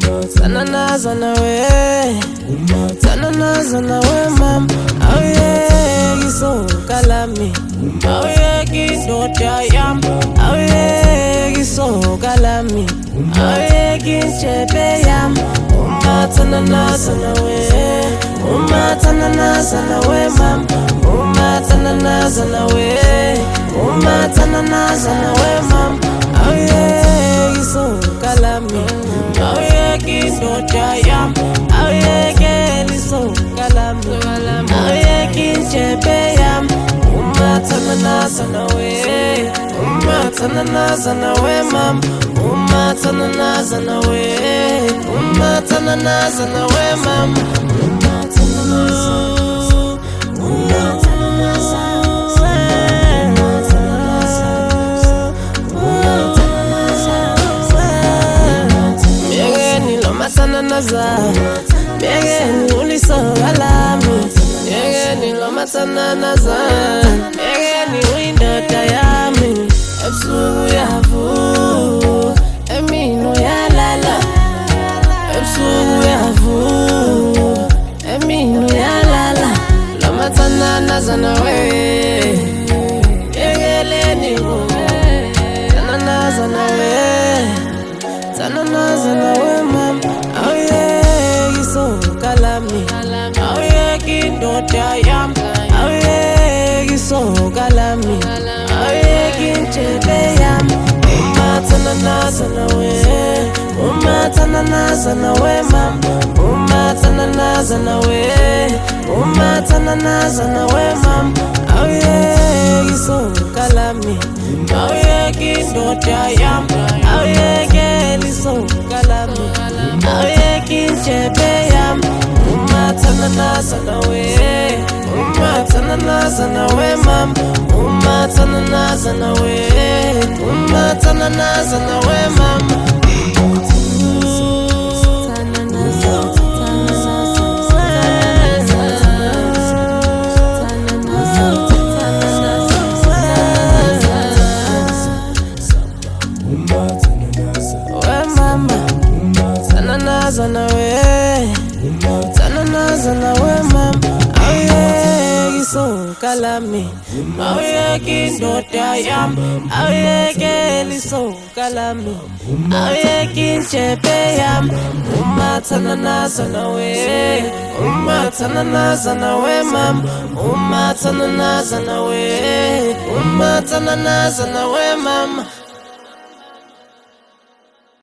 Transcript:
Tananaza na we, tananaza na we mam. Oh yeah, giso kalami. Oh yeah, gindocha yam. Oh yeah, giso kalami. Oh yeah, ginchebe yam. Tananaza na we, tananaza na we mam. Tananaza na we, tananaza na we mam. Oh yeah, giso kalami. Oh yeah, gindocha yam. Oh yeah, giso kalami. Oh yeah, ginchebe yam. Tananaza na we, tananaza na we mam. Tananaza na we, tananaza na we mam. Miegeni lo matananaza, miegeni uliso alami. Miegeni lo matananaza, miegeni window tayami. Ebsu yavu, emino yalala. Ebsu yavu, emino yalala. Lo matananaza na we, miegeni wo, tananaza na we, tananaza na we mam. Oh yeah, giso kalami. Oh yeah, gindocha yam. Oh yeah, giso kalami. Oh yeah, ginchebe yam. Tananaza na we, tananaza na we mam. Tananaza na we, tananaza na we mam. Oh yeah, giso kalami. Oh yeah, gindocha yam. Oh yeah, giso kalami. Oh yeah, ginchebe yam. Tananaza na we, tananaza na we mam. Tananaza na we, tananaza na we mam. Tananaza na we, tananaza na we mam. Oh yeah, giso kalami. Oh yeah, gindocha yam. Oh yeah, giso kalami. Oh yeah, ginchebe yam. Tananaza na we, tananaza na we mam. Tananaza na we, tananaza na we mam.